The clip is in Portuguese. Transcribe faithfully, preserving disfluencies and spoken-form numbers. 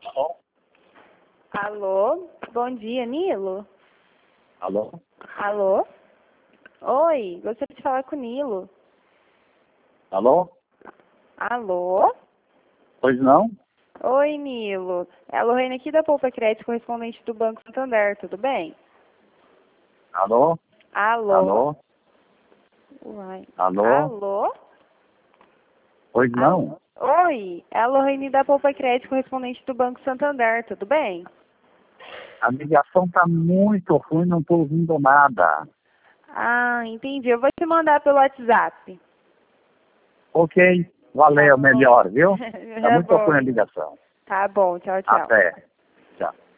Alô? Alô? Bom dia, Nilo? Alô? Alô? Oi, gostaria de falar com o Nilo. Alô? Alô? Pois não? Oi, Nilo. É a Lorena aqui da Poupa Crédito, correspondente do Banco Santander, tudo bem? Alô? Alô? Alô? Uai. Alô? Alô? Pois Alô? não? Oi, é a Lorena da Poupa Crédito, correspondente do Banco Santander, tudo bem? A ligação tá muito ruim, não tô ouvindo nada. Ah, entendi. Eu vou te mandar pelo WhatsApp. Ok, valeu, Tá bom. melhor, viu? Tá Tá muito bom, ruim a Nilo. ligação. Tá bom, tchau, tchau. Até. Tchau.